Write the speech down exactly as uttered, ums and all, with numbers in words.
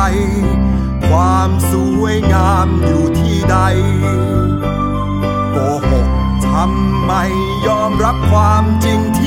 ความสวยงามอยู่ที่ใดโกหกทำไมยอมรับความจริงที่